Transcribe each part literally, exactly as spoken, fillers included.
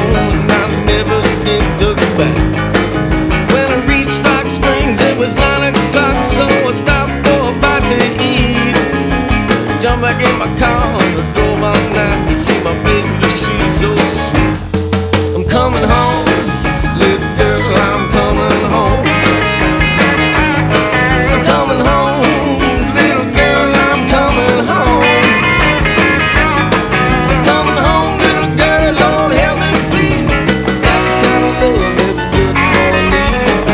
home, and I never did look back. When I reached Rock Springs, it was nine o'clock, so I stopped for a bite to eat. Jumped back in my car and I drove all night to see my baby, she's so sweet. I'm coming home, little girl, I'm coming home. I'm coming home, little girl, I'm coming home. I'm coming home, little girl, Lord help me please. That's the kind of love that good boy needs.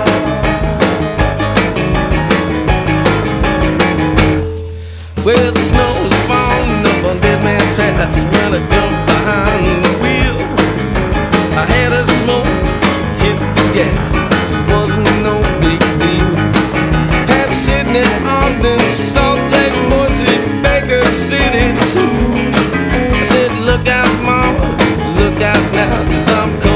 Well, the snow was falling up on Dead Man's Track. That's when I jumped behind the wheel. I had a smoke, hit the gas, wasn't no big deal. Pat Sydney, Ogden, Salt Lake, Boise, Baker City too. I said, look out, mama, look out now, 'cause I'm coming.